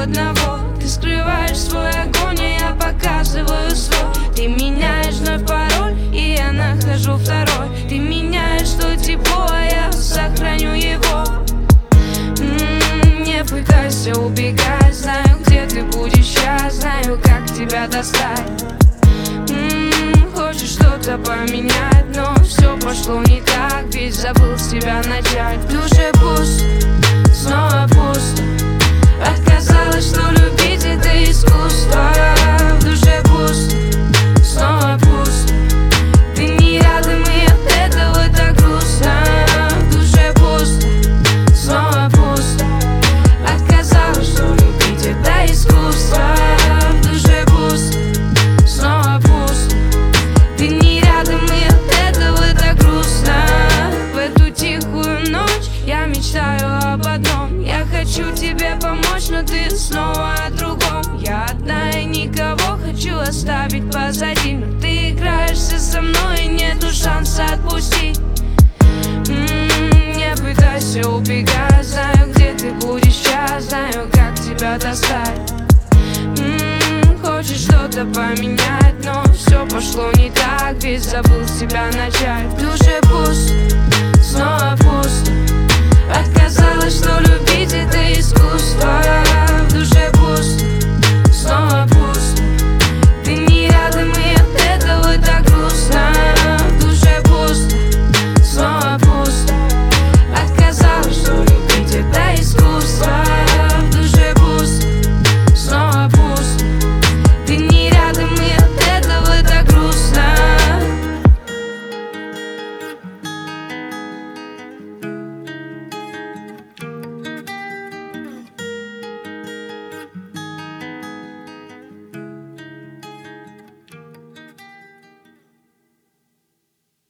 одного. Ты скрываешь свой огонь, а я показываю свой. Ты меняешь вновь пароль, и я нахожу второй. Ты меняешь то тепло, а я сохраню его. Не пытайся убегать, знаю, где ты будешь сейчас, знаю, как тебя достать. Хочешь что-то поменять, но все пошло не так, ведь забыл с тебя начать. В душе пусто, снова пусто. Отказалась, что любить это искусство. В душе пусто, снова пусто. Ты не рядом, и от этого так грустно. В душе пусто, снова пусто. Отказалась, что любить это искусство. В душе пусто, снова пусто. Ты не рядом, и от этого так грустно. В эту тихую ночь я мечтаю об одном. Я хочу тебе помочь, но ты снова о другом. Я одна и никого хочу оставить позади, но ты играешься со мной, и нету шанса отпустить. Не пытайся убегать, знаю, где ты будешь сейчас, знаю, как тебя достать. Хочешь что-то поменять, но все пошло не так, ведь забыл с тебя начать. В душе пусто, снова пусто. Отказалась, что любить